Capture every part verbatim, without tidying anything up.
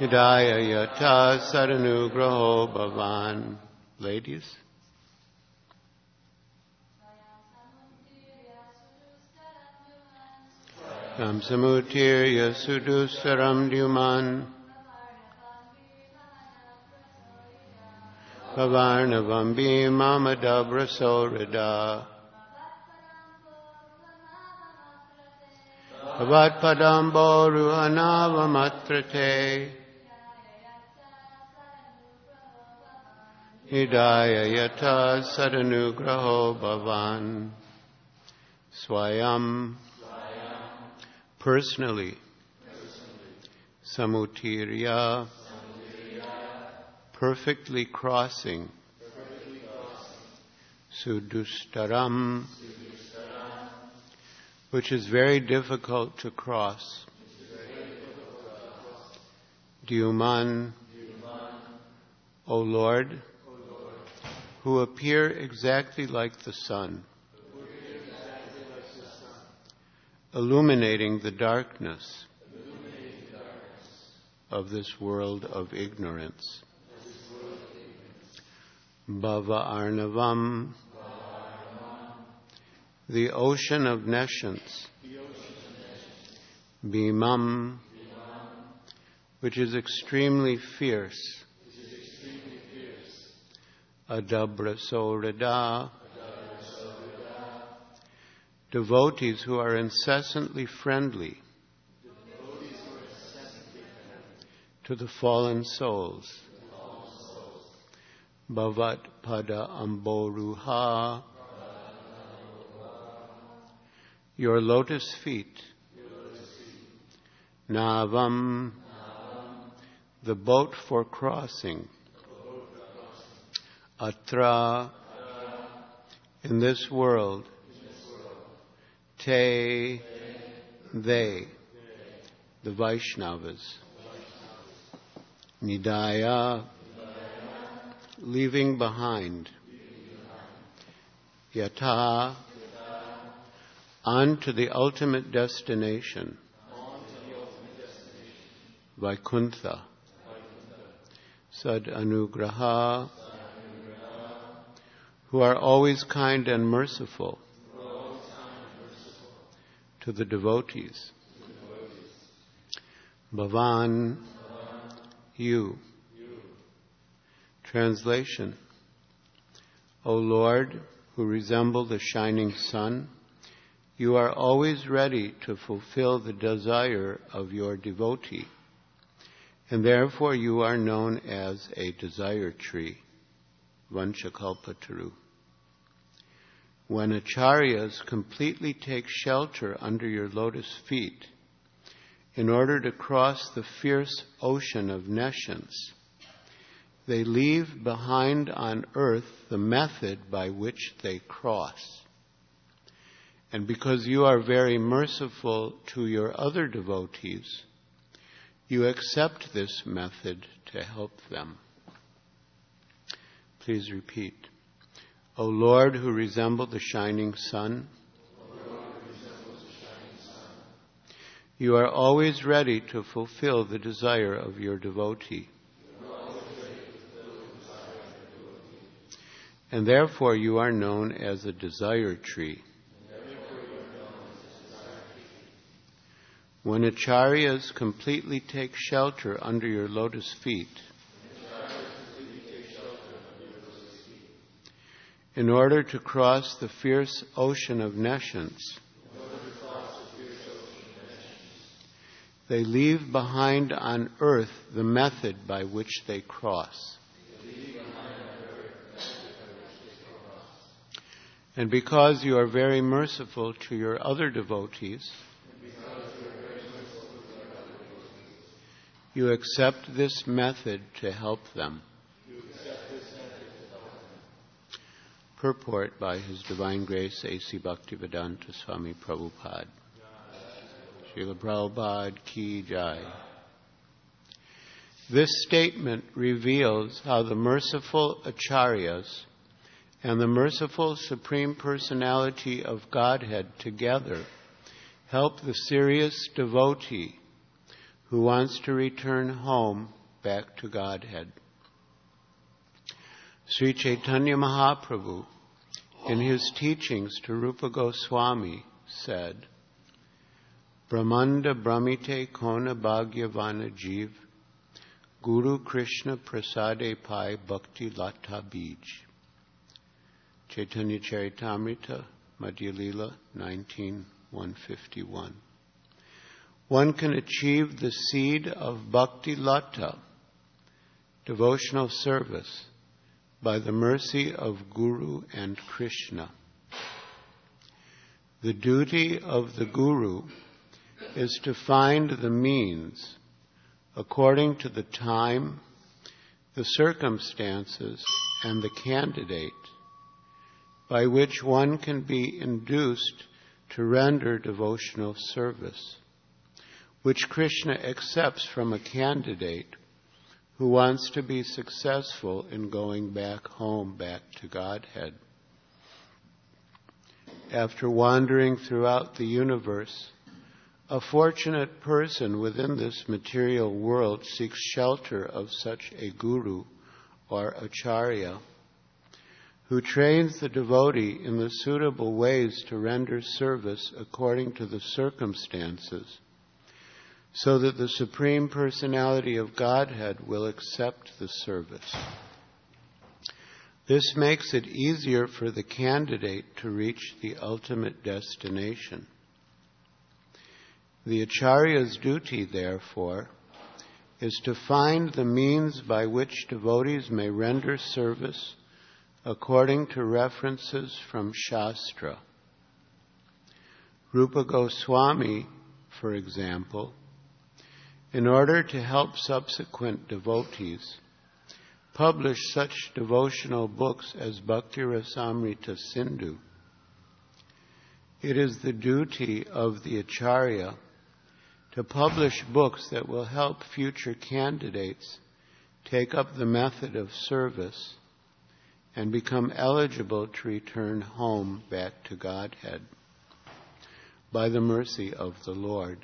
Hidaya Yata Sadanugraho Bhavan. Ladies. Tam Samutirya Sudusaram Dyuman Bhavarnavam Bhimamadabrha Sorida Bhavat Padambo Ruhanavamatrate Hidaya Yata Sadanugraho Bhavan. Swayam. Personally. Samutirya. Perfectly crossing. Sudustaram. Which is very difficult to cross. Dyuman. O Lord, who appear exactly like the sun, illuminating the darkness of this world of ignorance. Bhava Arnavam, the ocean of nescience. Bhimam, which is extremely fierce. Adabra Sorada, devotees who are incessantly friendly to the fallen souls. Bhavat Pada Amboruha, your lotus feet. Navam, the boat for crossing. Atra, in this world. Te, they, the Vaishnavas. Nidaya, leaving behind. Yata, on to the ultimate destination. Vaikuntha. Sad Anugraha, who are always kind and merciful to the devotees. Bhavan, you. Translation. O Lord, who resemble the shining sun, you are always ready to fulfill the desire of your devotee, and therefore you are known as a desire tree, Vanchakalpataru. When acharyas completely take shelter under your lotus feet in order to cross the fierce ocean of nescience, they leave behind on earth the method by which they cross. And because you are very merciful to your other devotees, you accept this method to help them. Please repeat. O Lord, who resemble the shining sun, you are always ready to fulfill the desire of your devotee. And therefore you are known as a desire tree. When acharyas completely take shelter under your lotus feet, in order to cross the fierce ocean of nescience, they leave behind on earth the method by which they cross. And because you are very merciful to your other devotees, you accept this method to help them. Purport by His Divine Grace A C Bhaktivedanta Swami Prabhupada. Srila Prabhupada Ki Jai. This statement reveals how the merciful acharyas and the merciful Supreme Personality of Godhead together help the serious devotee who wants to return home back to Godhead. Sri Chaitanya Mahaprabhu, in his teachings to Rupa Goswami, said, Brahmanda Brahmite Kona Bhagyavana Jeev, Guru Krishna Prasade Pai Bhakti Lata Bij. Chaitanya Charitamrita, Madhya Lila, nineteen one fifty-one. One can achieve the seed of Bhakti Lata, devotional service, by the mercy of Guru and Krishna. The duty of the Guru is to find the means, according to the time, the circumstances, and the candidate, by which one can be induced to render devotional service, which Krishna accepts from a candidate who wants to be successful in going back home, back to Godhead. After wandering throughout the universe, a fortunate person within this material world seeks shelter of such a guru or acharya who trains the devotee in the suitable ways to render service according to the circumstances, so that the Supreme Personality of Godhead will accept the service. This makes it easier for the candidate to reach the ultimate destination. The acharya's duty, therefore, is to find the means by which devotees may render service according to references from Shastra. Rupa Goswami, for example, in order to help subsequent devotees, published such devotional books as Bhakti Rasamrita Sindhu. It is the duty of the acharya to publish books that will help future candidates take up the method of service and become eligible to return home back to Godhead by the mercy of the Lord.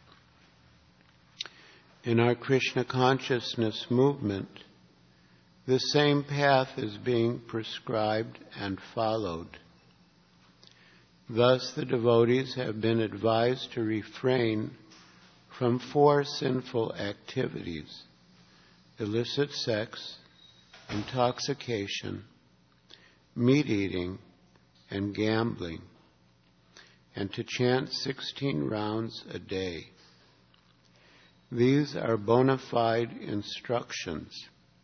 In our Krishna consciousness movement, the same path is being prescribed and followed. Thus, the devotees have been advised to refrain from four sinful activities: illicit sex, intoxication, meat eating, and gambling, and to chant sixteen rounds a day. These are bona fide instructions,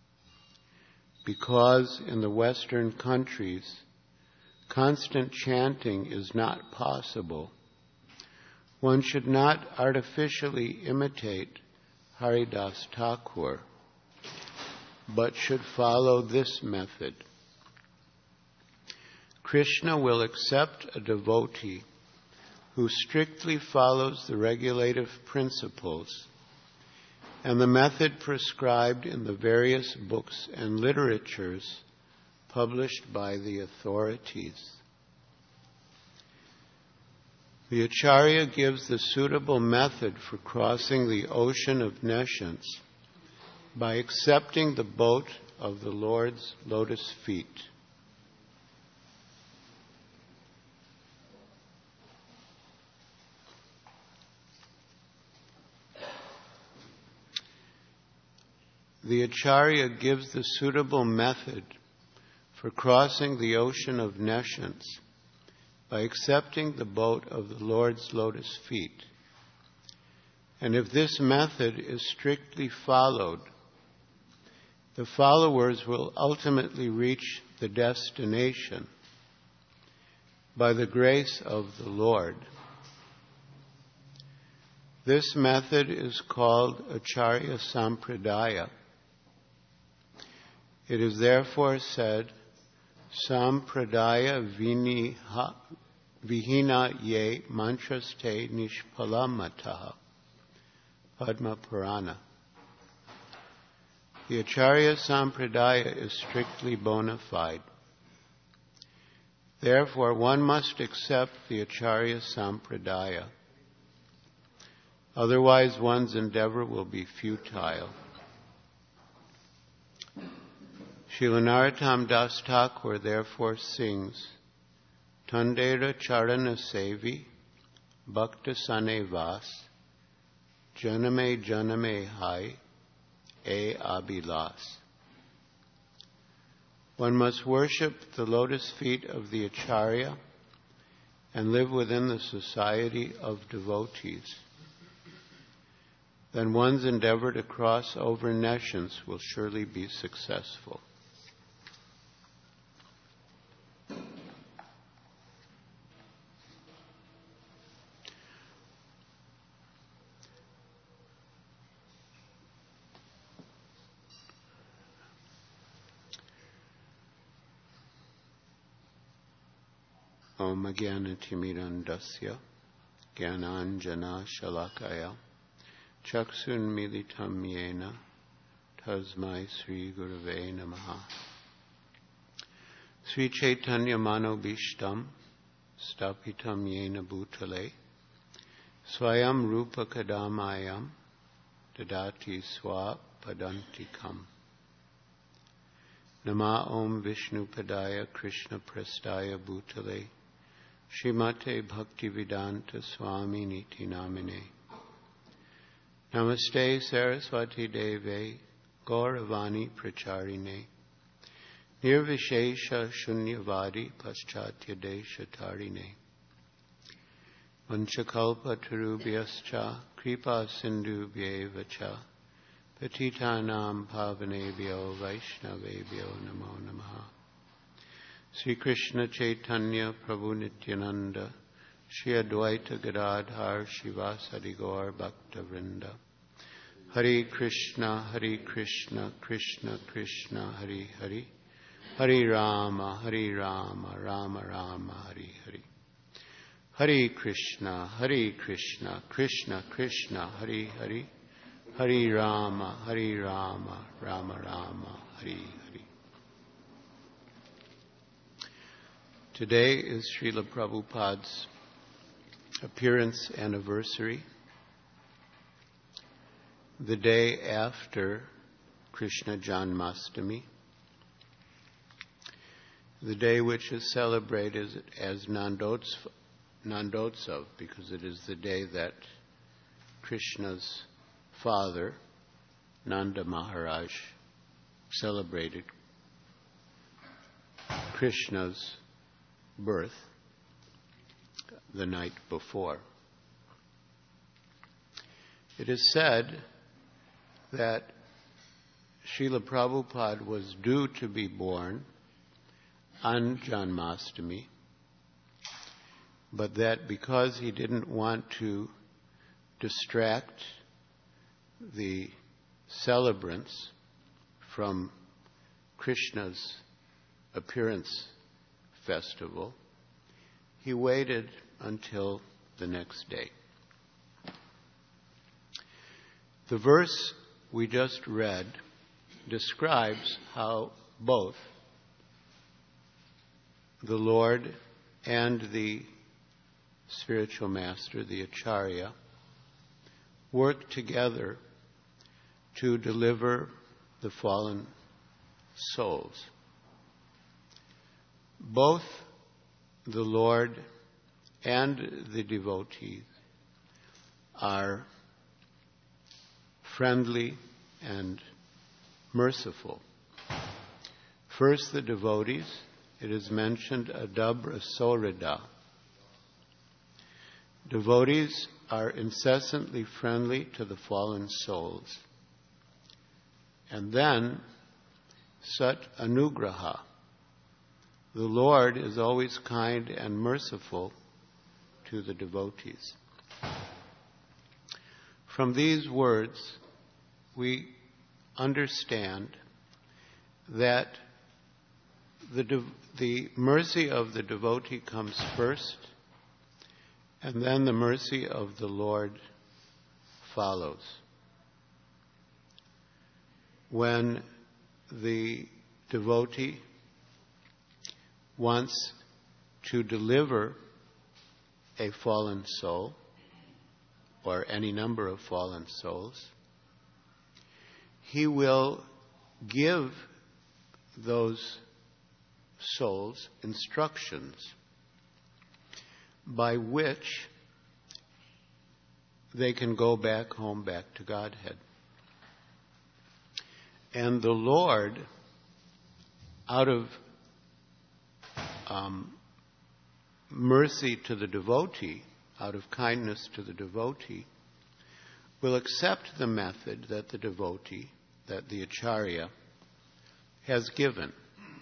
because in the Western countries, constant chanting is not possible. One should not artificially imitate Haridas Thakur, but should follow this method. Krishna will accept a devotee who strictly follows the regulative principles and the method prescribed in the various books and literatures published by the authorities. The acharya gives the suitable method for crossing the ocean of nescience by accepting the boat of the Lord's lotus feet. The acharya gives the suitable method for crossing the ocean of nescience by accepting the boat of the Lord's lotus feet. And if this method is strictly followed, the followers will ultimately reach the destination by the grace of the Lord. This method is called Acharya Sampradaya. It is therefore said, Sampradaya viniha, vihina ye mantraste nishpalamataha. Padma Purana. The Acharya Sampradaya is strictly bona fide. Therefore, one must accept the Acharya Sampradaya. Otherwise, one's endeavor will be futile. Srila Narottam Das Thakur therefore sings, Tandera Charana Sevi, Bhakta Sane Vas, Janame Janame Hai, E Abhilas. One must worship the lotus feet of the Acharya and live within the society of devotees. Then one's endeavor to cross over nescience will surely be successful. Om Jnana-timirandasya Jnananjana Shalakaya Chaksun Militam Yena Tasmai Sri Gurave Namaha. Sri Chaitanya Manobishtam Stapitam Yena Bhutale Swayam Rupa Kadamayam Dadati Swa Padantikam. Nama Om Vishnu Padaya Krishna Prastaya Bhutale Srimate Bhaktivedanta Swami Niti Namine. Namaste Saraswati Deve Gauravani Pracharine Nirvishesha Shunyavadi Paschatya Desha Tarine Vanchakalpa Tarubhyascha Kripa Sindhubhyevacha Patitanam Pavanebhyo Vaishnavebhyo Namo Namaha. Sri Krishna Chaitanya Prabhu Nityananda Shri Advaita Gadadhar Shivasadi Gaur Bhakta Vrinda. Hare Krishna, Hare Krishna, Krishna Krishna, Hare Hare. Hare Rama, Hare Rama, Rama Rama, Hare Hare. Hare Krishna, Hare Krishna, Krishna Krishna, Hare Hare. Hare Rama, Hare Rama, Rama Rama, Hare Hare. Today is Srila Prabhupada's appearance anniversary, the day after Krishna Janmashtami, the day which is celebrated as Nandotsav, Nandotsav because it is the day that Krishna's father, Nanda Maharaj, celebrated Krishna's birth the night before. It is said that Srila Prabhupada was due to be born on Janmashtami, but that because he didn't want to distract the celebrants from Krishna's appearance festival, he waited until the next day. The verse we just read describes how both the Lord and the spiritual master, the Acharya, work together to deliver the fallen souls. Both the Lord and the devotees are friendly and merciful. First, the devotees, it is mentioned adabra sorida. Devotees are incessantly friendly to the fallen souls. And then, sat anugraha. The Lord is always kind and merciful to the devotees. From these words, we understand that the, de- the mercy of the devotee comes first, and then the mercy of the Lord follows. When the devotee wants to deliver a fallen soul, or any number of fallen souls, he will give those souls instructions by which they can go back home, back to Godhead. And the Lord, out of um, mercy to the devotee, out of kindness to the devotee, will accept the method that the devotee, that the acharya, has given.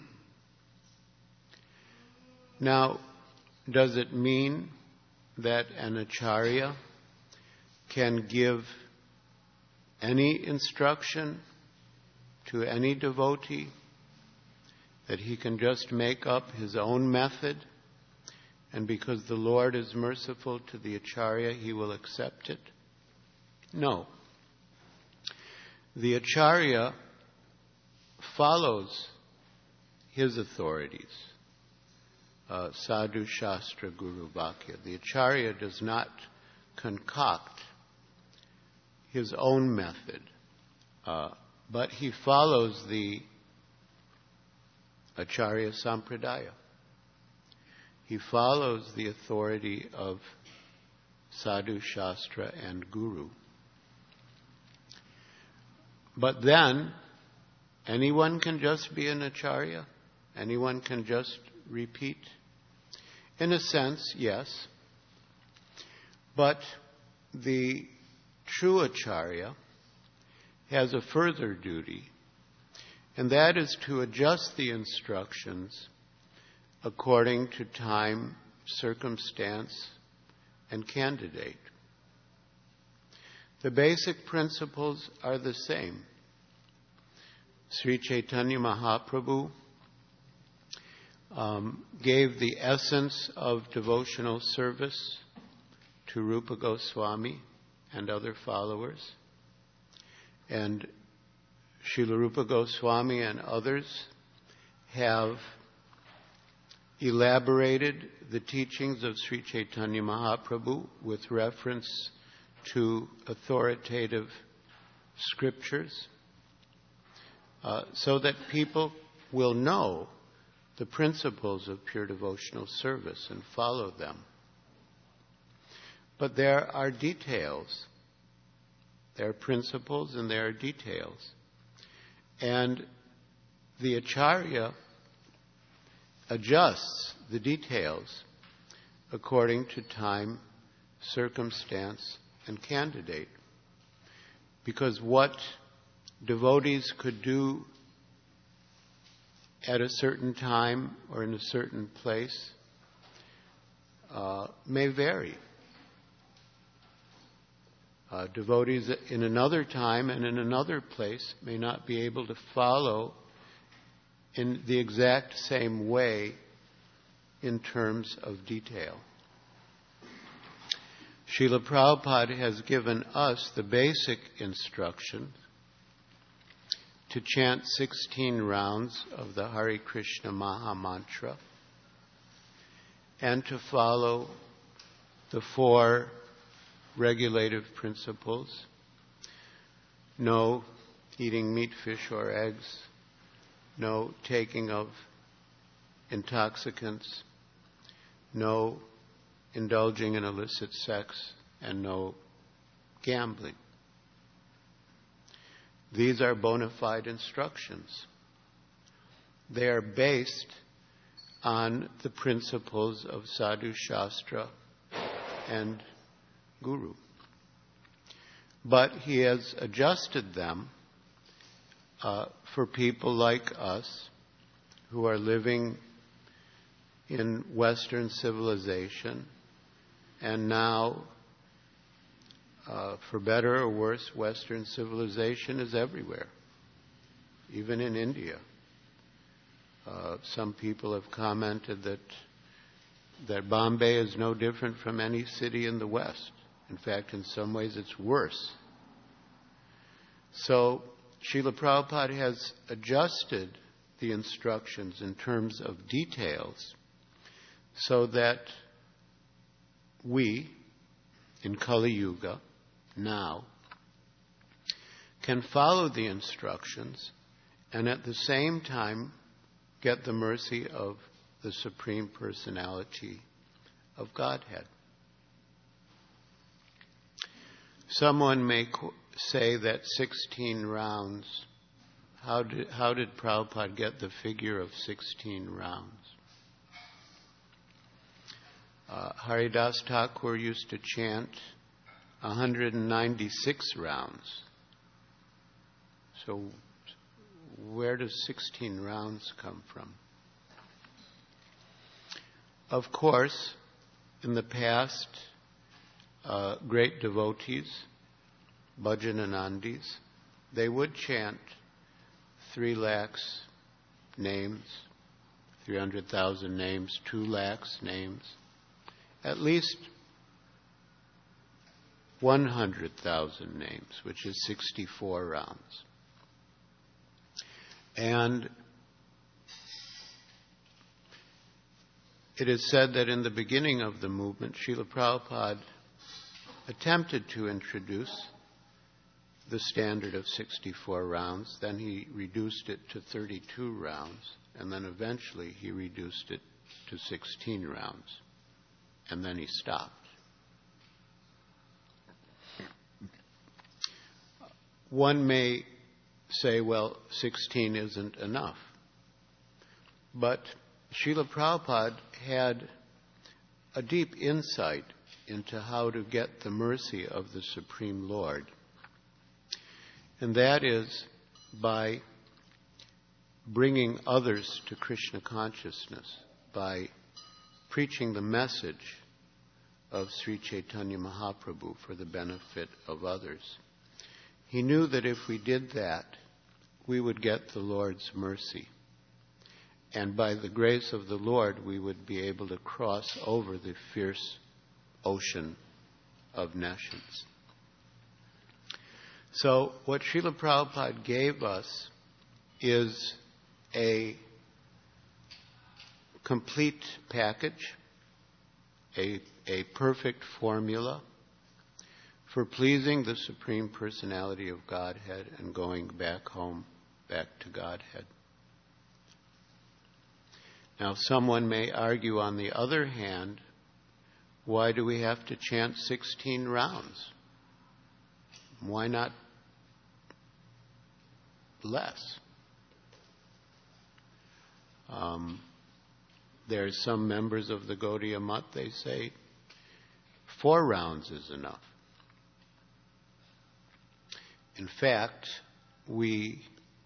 Now, does it mean that an acharya can give any instruction to any devotee? That he can just make up his own method, and because the Lord is merciful to the acharya, he will accept it? No. The acharya follows his authorities. Uh, sadhu, shastra, guru, vakya. The acharya does not concoct his own method, uh, but he follows the acharya sampradaya. He follows the authority of sadhu, shastra, and guru. But then, anyone can just be an acharya? Anyone can just repeat? In a sense, yes. But the true acharya has a further duty, and that is to adjust the instructions according to time, circumstance, and candidate. The basic principles are the same. Sri Chaitanya Mahaprabhu um, gave the essence of devotional service to Rupa Goswami and other followers. And Srila Rupa Goswami and others have elaborated the teachings of Sri Chaitanya Mahaprabhu with reference to authoritative scriptures, uh, so that people will know the principles of pure devotional service and follow them. But there are details. There are principles and there are details. And the acharya adjusts the details according to time, circumstance, and candidate. Because what devotees could do at a certain time or in a certain place uh, may vary. Uh, devotees in another time and in another place may not be able to follow in the exact same way in terms of detail. Srila Prabhupada has given us the basic instruction to chant sixteen rounds of the Hare Krishna Maha Mantra and to follow the four regulative principles. No eating meat, fish, or eggs. No taking of intoxicants. No indulging in illicit sex, and no gambling. These are bona fide instructions. They are based on the principles of Sadhu Shastra and Guru. But he has adjusted them uh, for people like us who are living in Western civilization, and now, uh, for better or worse, Western civilization is everywhere, even in India. Uh, some people have commented that that Bombay is no different from any city in the West. In fact, in some ways, it's worse. So, Srila Prabhupada has adjusted the instructions in terms of details so that we, in Kali Yuga, now can follow the instructions and at the same time get the mercy of the Supreme Personality of Godhead. Someone may qu- say that sixteen rounds, how did, how did Prabhupada get the figure of sixteen rounds? Uh, Haridas Thakur used to chant one hundred ninety-six rounds. So where does sixteen rounds come from? Of course, in the past, uh, great devotees, Bhajananandis, they would chant three lakhs names, three hundred thousand names, two lakhs names, at least one hundred thousand names, which is sixty-four rounds. And it is said that in the beginning of the movement, Srila Prabhupada attempted to introduce the standard of sixty-four rounds. Then he reduced it to thirty-two rounds, and then eventually he reduced it to sixteen rounds, and then he stopped. One may say, well, sixteen isn't enough. But Srila Prabhupada had a deep insight into how to get the mercy of the Supreme Lord. And that is by bringing others to Krishna consciousness, by preaching the message of Sri Chaitanya Mahaprabhu for the benefit of others. He knew that if we did that, we would get the Lord's mercy. And by the grace of the Lord, we would be able to cross over the fierce ocean of nescience. So what Srila Prabhupada gave us is a complete package, a, a perfect formula for pleasing the Supreme Personality of Godhead and going back home, back to Godhead. Now, someone may argue, on the other hand, why do we have to chant sixteen rounds? Why not less? Um, there are some members of the Gaudiya Math, they say four rounds is enough. In fact, we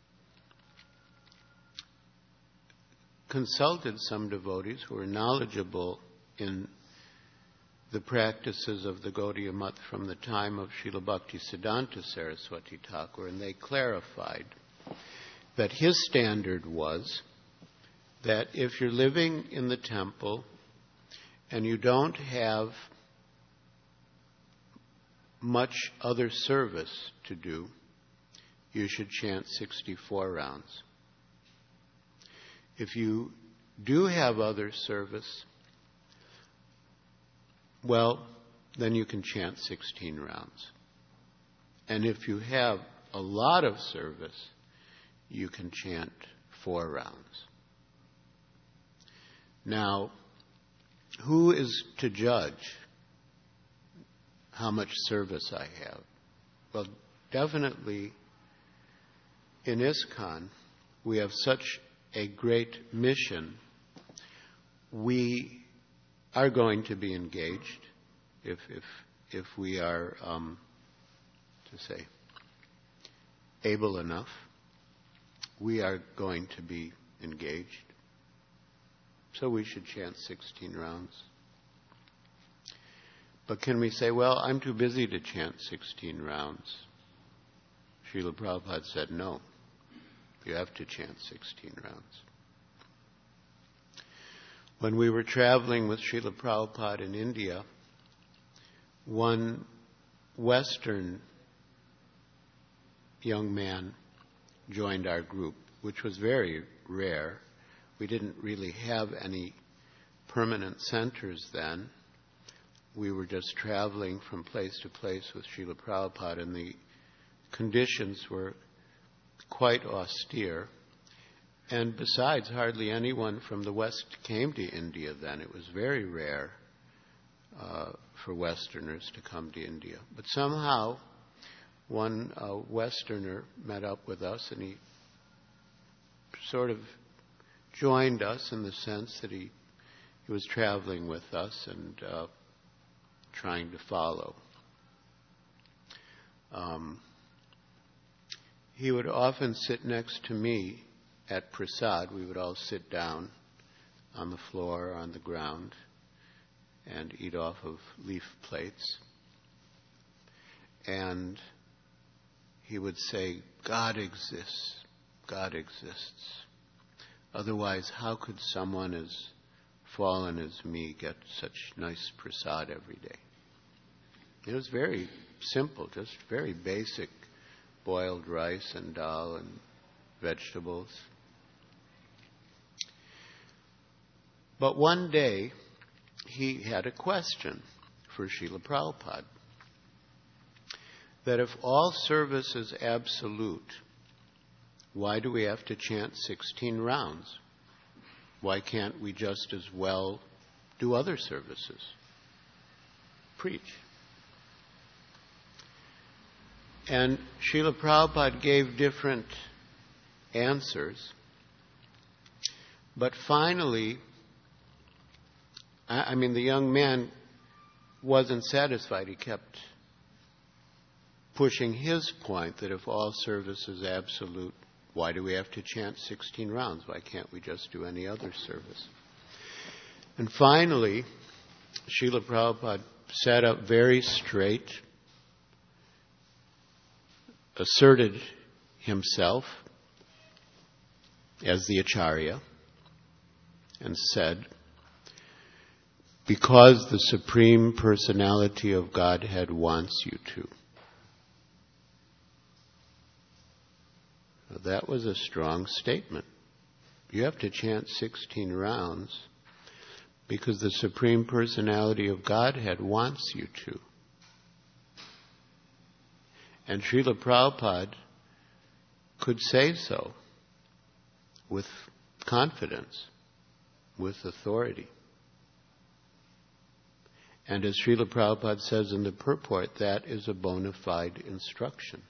consulted some devotees who were knowledgeable in the practices of the Gaudiya Math from the time of Srila Bhaktisiddhanta Saraswati Thakur, and they clarified that his standard was that if you're living in the temple and you don't have much other service to do, you should chant sixty-four rounds. If you do have other service, well, then you can chant sixteen rounds. And if you have a lot of service, you can chant four rounds. Now, who is to judge how much service I have? Well, definitely in ISKCON, we have such a great mission. We are going to be engaged if if if we are um, to say able enough. We are going to be engaged. So we should chant sixteen rounds. But can we say, well, I'm too busy to chant sixteen rounds? Srila Prabhupada said, no. You have to chant sixteen rounds. When we were traveling with Srila Prabhupada in India, one Western young man joined our group, which was very rare. We didn't really have any permanent centers then. we were just traveling from place to place with Srila Prabhupada, and the conditions were quite austere. And besides, hardly anyone from the West came to India then. It was very rare uh, for Westerners to come to India. But somehow, one uh, Westerner met up with us, and he sort of joined us in the sense that he, he was traveling with us and uh, trying to follow. Um, he would often sit next to me at Prasad. We would all sit down on the floor or on the ground and eat off of leaf plates. And he would say, God exists. God exists. Otherwise, how could someone as fallen as me get such nice prasad every day? It was very simple, just very basic boiled rice and dal and vegetables. But one day, he had a question for Srila Prabhupada. That if all service is absolute, why do we have to chant sixteen rounds? Why can't we just as well do other services? Preach. And Srila Prabhupada gave different answers. But finally, I mean, the young man wasn't satisfied. He kept pushing his point that if all service is absolute, why do we have to chant sixteen rounds? Why can't we just do any other service? And finally, Srila Prabhupada sat up very straight, asserted himself as the Acharya, and said, because the Supreme Personality of Godhead wants you to. Now, that was a strong statement. You have to chant sixteen rounds because the Supreme Personality of Godhead wants you to. And Srila Prabhupada could say so with confidence, with authority. And as Srila Prabhupada says in the purport, that is a bona fide instruction.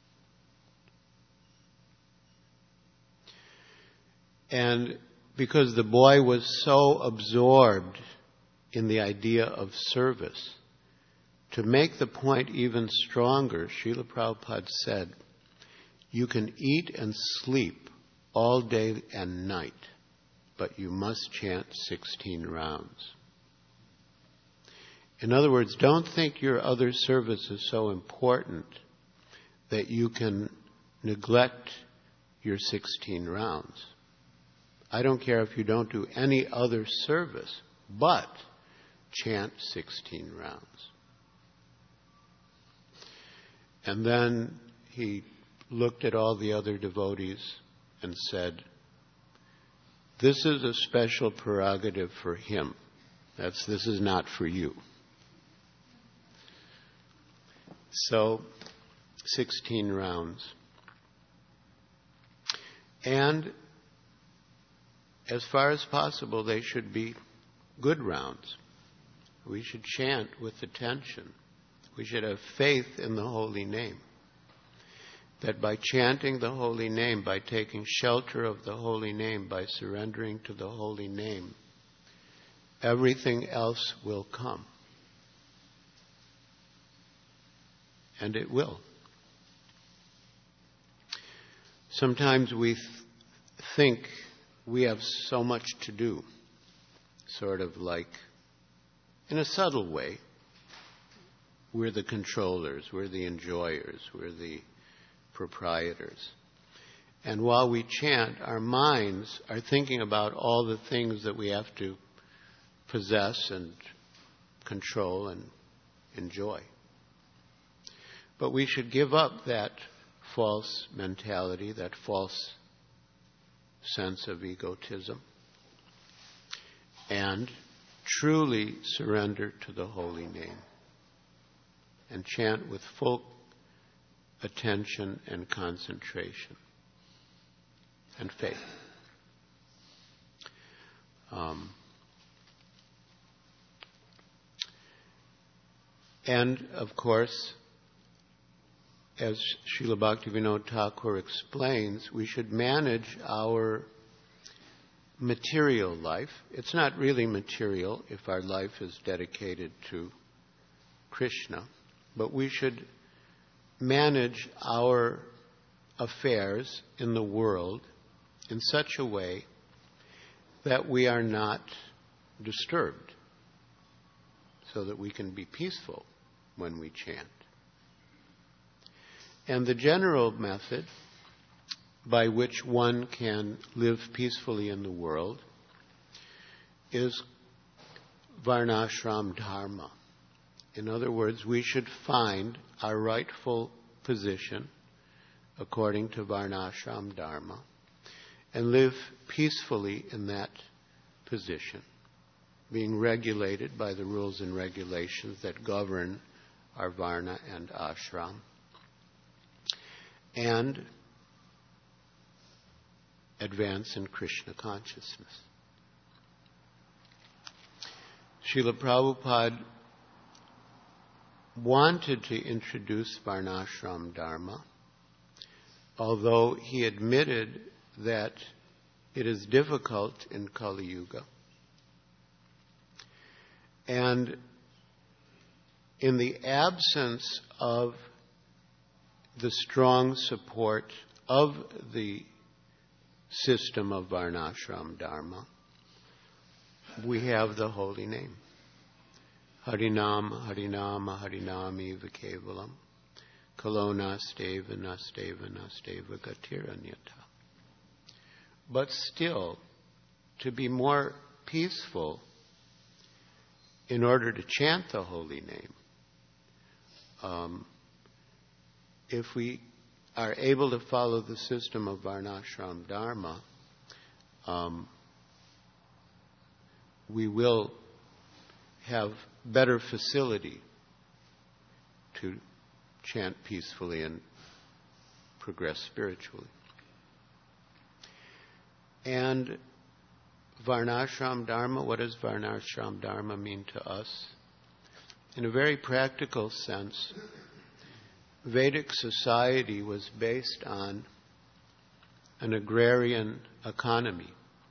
And because the boy was so absorbed in the idea of service, to make the point even stronger, Srila Prabhupada said, you can eat and sleep all day and night, but you must chant sixteen rounds. In other words, don't think your other service is so important that you can neglect your sixteen rounds. I don't care if you don't do any other service, but chant sixteen rounds. And then he looked at all the other devotees and said, this is a special prerogative for him. That's, this is not for you. So, sixteen rounds. And as far as possible, they should be good rounds. We should chant with attention. We should have faith in the holy name. That by chanting the holy name, by taking shelter of the holy name, by surrendering to the holy name, everything else will come. And it will. Sometimes we th- think we have so much to do, sort of like, in a subtle way, we're the controllers, we're the enjoyers, we're the proprietors. And while we chant, our minds are thinking about all the things that we have to possess and control and enjoy. But we should give up that false mentality, that false sense of egotism, and truly surrender to the holy name and chant with full attention and concentration and faith. Um, and, of course, as Srila Bhaktivinoda Thakur explains, we should manage our material life. It's not really material if our life is dedicated to Krishna, but we should manage our affairs in the world in such a way that we are not disturbed, so that we can be peaceful when we chant. And the general method by which one can live peacefully in the world is Varnashram Dharma. In other words, we should find our rightful position according to Varnashram Dharma and live peacefully in that position, being regulated by the rules and regulations that govern our Varna and Ashram. And advance in Krishna consciousness. Srila Prabhupada wanted to introduce Varnashram Dharma, although he admitted that it is difficult in Kali Yuga. And in the absence of the strong support of the system of Varnashram Dharma, we have the holy name. Harinama, Harinama, Harinami Vikevalam, Kalo Nasteva, Nasteva, Nasteva Gatiranyata. But still, to be more peaceful, in order to chant the holy name, um, if we are able to follow the system of Varnashram Dharma, um, we will have better facility to chant peacefully and progress spiritually. And Varnashram Dharma, what does Varnashram Dharma mean to us? In a very practical sense, Vedic society was based on an agrarian economy.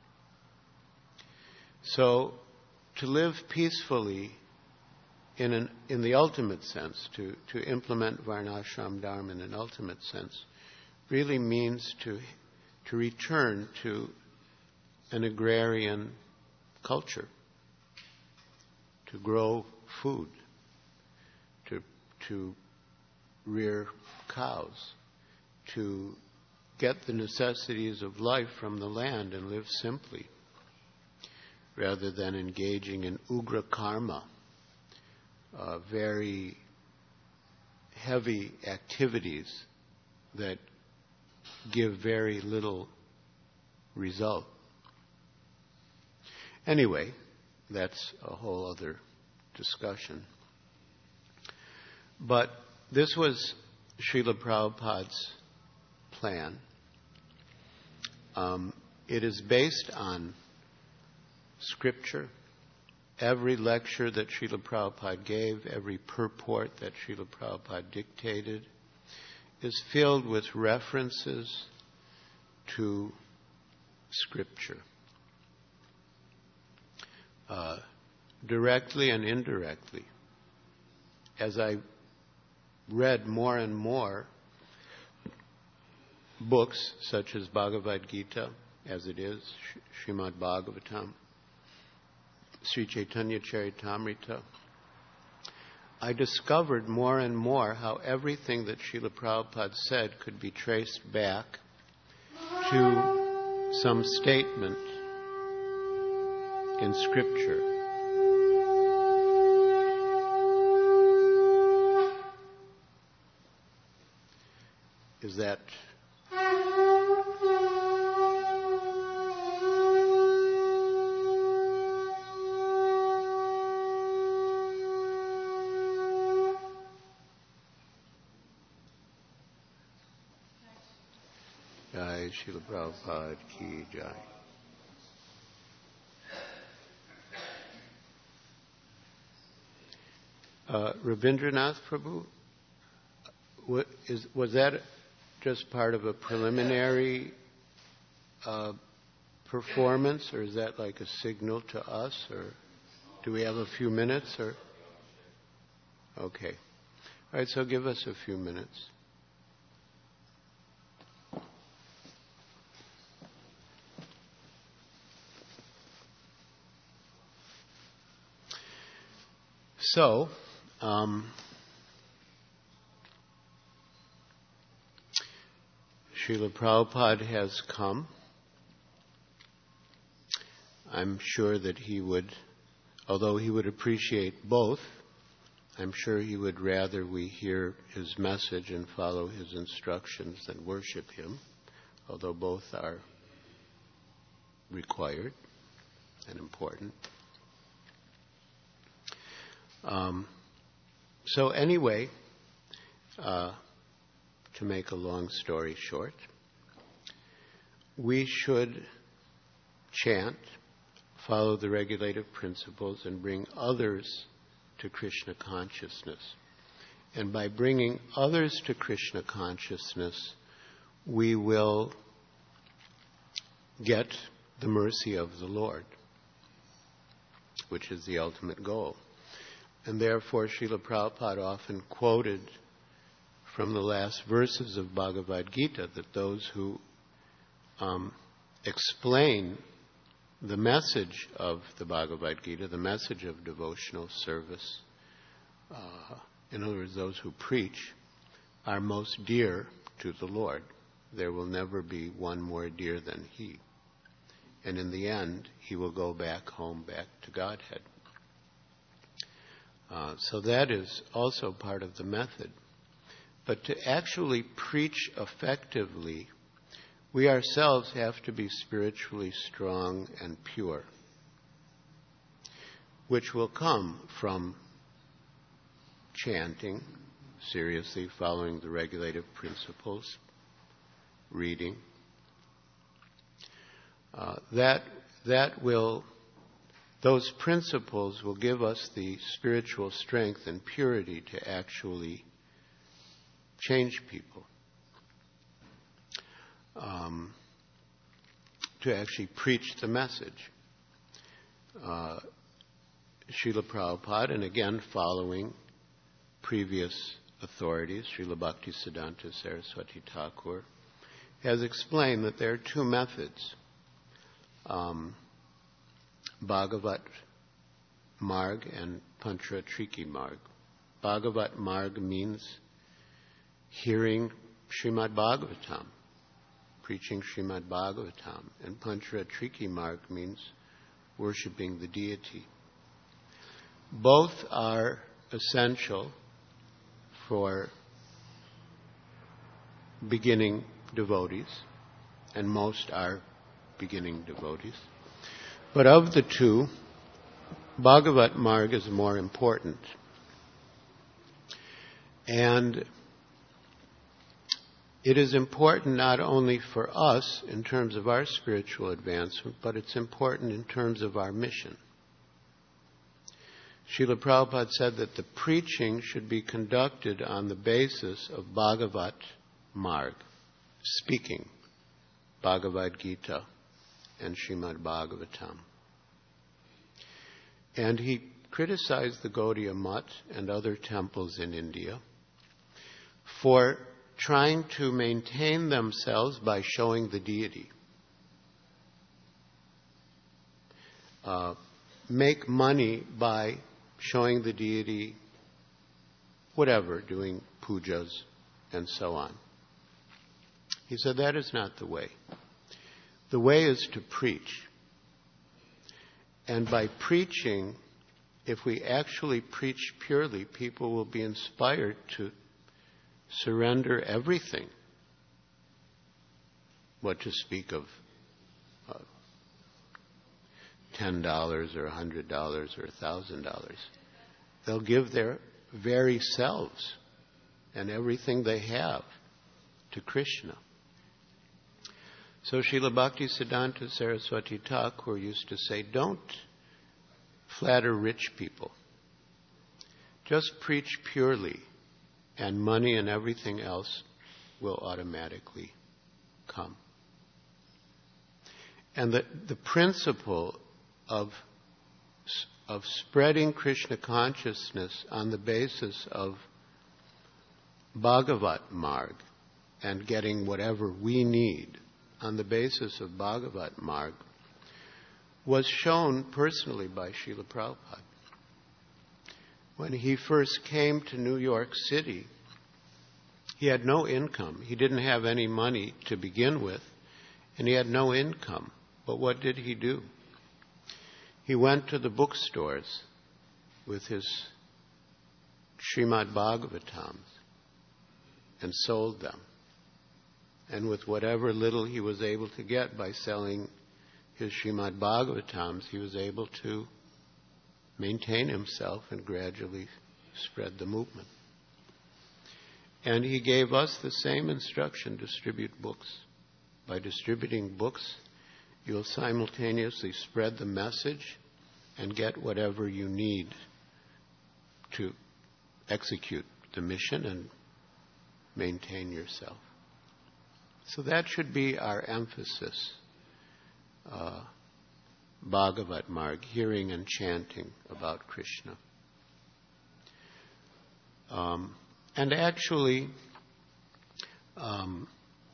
So, to live peacefully in an in the ultimate sense, to, to implement Varnashram Dharma in an ultimate sense, really means to to return to an agrarian culture, to grow food, to to rear cows, to get the necessities of life from the land and live simply, rather than engaging in ugra karma, uh, very heavy activities that give very little result. Anyway, that's a whole other discussion. But this was Srila Prabhupada's plan. Um, it is based on Scripture. Every lecture that Srila Prabhupada gave, every purport that Srila Prabhupada dictated, is filled with references to Scripture, uh, directly and indirectly. As I read more and more books such as Bhagavad Gita, as it is, Srimad Bhagavatam, Sri Chaitanya Charitamrita, I discovered more and more how everything that Srila Prabhupada said could be traced back to some statement in Scripture. Is that Jai, Srila Prabhupada ki jai. Uh, Rabindranath Prabhu, what is, was that just part of a preliminary uh, performance, or is that like a signal to us, or do we have a few minutes? Or okay, all right. So give us a few minutes. So, um, Srila Prabhupada has come. I'm sure that he would, although he would appreciate both, I'm sure he would rather we hear his message and follow his instructions than worship him, although both are required and important. Um, so anyway, uh, to make a long story short, we should chant, follow the regulative principles, and bring others to Krishna consciousness. And by bringing others to Krishna consciousness, we will get the mercy of the Lord, which is the ultimate goal. And therefore, Srila Prabhupada often quoted from the last verses of Bhagavad Gita that those who um, explain the message of the Bhagavad Gita, the message of devotional service, uh, in other words, those who preach, are most dear to the Lord. There will never be one more dear than He. And in the end, He will go back home, back to Godhead. Uh, so that is also part of the method. But to actually preach effectively, we ourselves have to be spiritually strong and pure, which will come from chanting, seriously following the regulative principles, reading. Uh, that that will, those principles will give us the spiritual strength and purity to actually change people, um, to actually preach the message. Uh, Srila Prabhupada, and again following previous authorities, Srila Bhaktisiddhanta Saraswati Thakur, has explained that there are two methods. Um, Bhagavat Marg and Pantra Triki Marg. Bhagavat Marg means hearing Srimad Bhagavatam, preaching Srimad Bhagavatam, and Pantra Triki Marg means worshipping the deity. Both are essential for beginning devotees, and most are beginning devotees. But of the two, Bhagavat Marg is more important. And it is important not only for us in terms of our spiritual advancement, but it's important in terms of our mission. Srila Prabhupada said that the preaching should be conducted on the basis of Bhagavat Marg, speaking Bhagavad Gita and Srimad Bhagavatam. And he criticized the Gaudiya Math and other temples in India for trying to maintain themselves by showing the deity. Uh, make money by showing the deity whatever, doing pujas and so on. He said that is not the way. The way is to preach. And by preaching, if we actually preach purely, people will be inspired to surrender everything. What to speak of uh, ten dollars or a hundred dollars or a thousand dollars. They'll give their very selves and everything they have to Krishna. So Srila Bhaktisiddhanta Saraswati Thakur used to say, don't flatter rich people. Just preach purely, and money and everything else will automatically come. And the, the principle of, of spreading Krishna consciousness on the basis of Bhagavat Marg and getting whatever we need on the basis of Bhagavat Marg was shown personally by Srila Prabhupada. When he first came to New York City, he had no income. He didn't have any money to begin with, and he had no income. But what did he do? He went to the bookstores with his Srimad Bhagavatams and sold them. And with whatever little he was able to get by selling his Srimad Bhagavatams, he was able to maintain himself and gradually spread the movement. And he gave us the same instruction: distribute books. By distributing books, you'll simultaneously spread the message and get whatever you need to execute the mission and maintain yourself. So that should be our emphasis. Uh, Bhagavat Marg, hearing and chanting about Krishna. Um, and actually, um,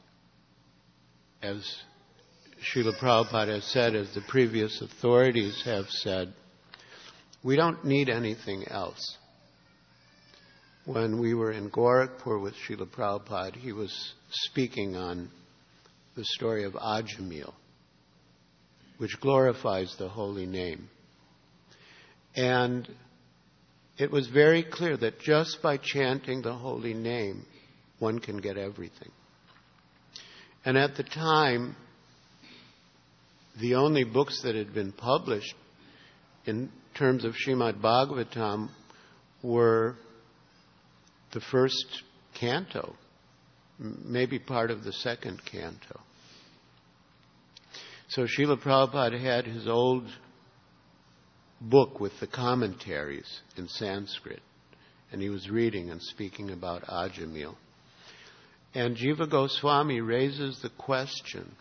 as Srila Prabhupada has said, as the previous authorities have said, we don't need anything else. When we were in Gorakhpur with Srila Prabhupada, he was speaking on the story of Ajamil, which glorifies the holy name. And it was very clear that just by chanting the holy name, one can get everything. And at the time, the only books that had been published in terms of Srimad Bhagavatam were the first canto, maybe part of the second canto. So Srila Prabhupada had his old book with the commentaries in Sanskrit, and he was reading and speaking about Ajamil. And Jiva Goswami raises the question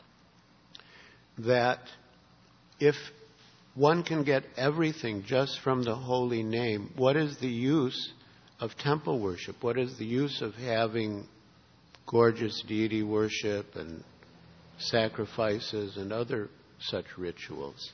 that if one can get everything just from the holy name, what is the use of temple worship? What is the use of having gorgeous deity worship and sacrifices and other such rituals?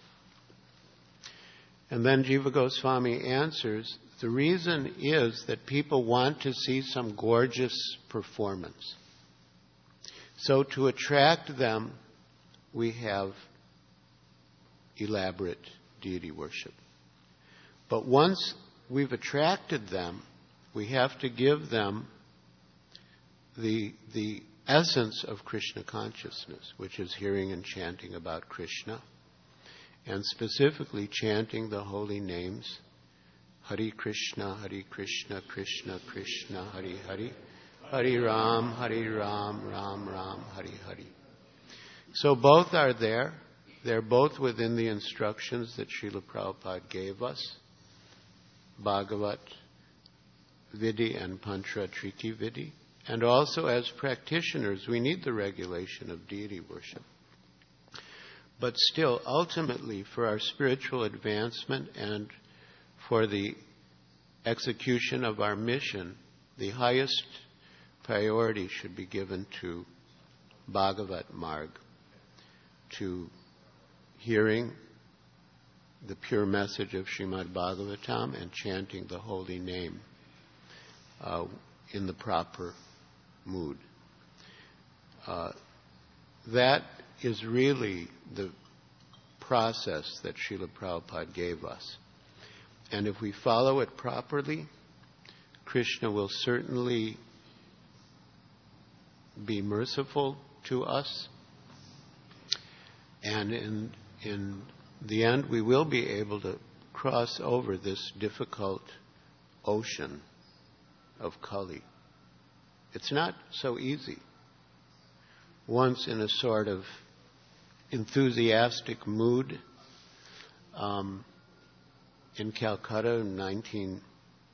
And then Jiva Goswami answers, the reason is that people want to see some gorgeous performance. So to attract them, we have elaborate deity worship. But once we've attracted them, we have to give them the, the essence of Krishna consciousness, which is hearing and chanting about Krishna, and specifically chanting the holy names, Hare Krishna, Hare Krishna, Krishna Krishna, Hare Hare, Hare Ram, Hare Ram, Ram Ram, Hare Hare. So both are there. They're both within the instructions that Srila Prabhupada gave us, Bhagavat Vidhi and Pancha Triti Vidhi. And also as practitioners, we need the regulation of deity worship. But still, ultimately, for our spiritual advancement and for the execution of our mission, the highest priority should be given to Bhagavat Marg, to hearing the pure message of Srimad Bhagavatam and chanting the holy name uh, in the proper mood. Uh, that is really the process that Srila Prabhupada gave us. And if we follow it properly, Krishna will certainly be merciful to us. And in, in the end, we will be able to cross over this difficult ocean of Kali. It's not so easy. once in a sort of enthusiastic mood um, in Calcutta in nineteen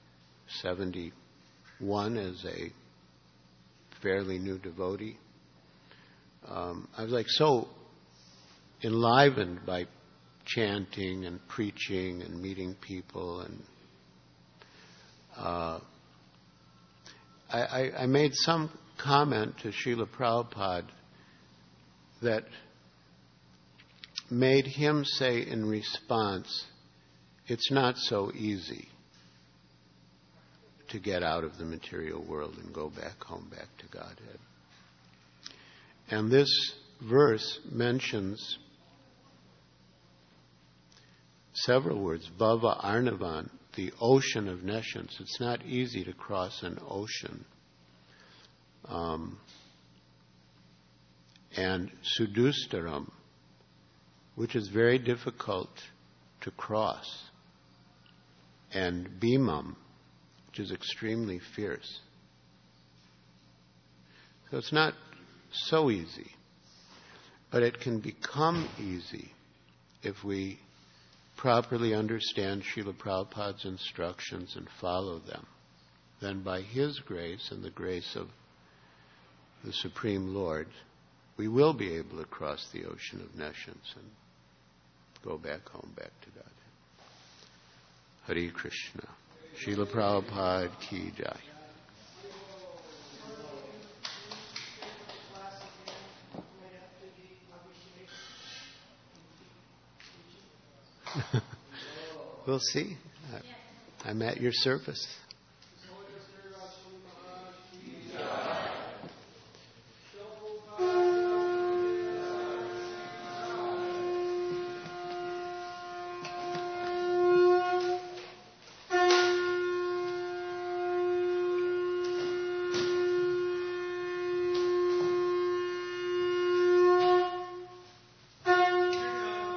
seventy-one as a fairly new devotee. Um, I was like so enlivened by chanting and preaching and meeting people, and uh, I, I, I made some comment to Srila Prabhupada that made him say in response, it's not so easy to get out of the material world and go back home, back to Godhead. And this verse mentions several words. Bhava Arnavan, the ocean of nescience. It's not easy to cross an ocean. Um, and Sudustaram, which is very difficult to cross. And Bhimam, which is extremely fierce. So it's not so easy. But it can become easy if we properly understand Srila Prabhupada's instructions and follow them. Then by His grace and the grace of the Supreme Lord, we will be able to cross the ocean of nescience and go back home, back to God. Hare Krishna. Srila Prabhupada ki jai. We'll see. I'm at your service.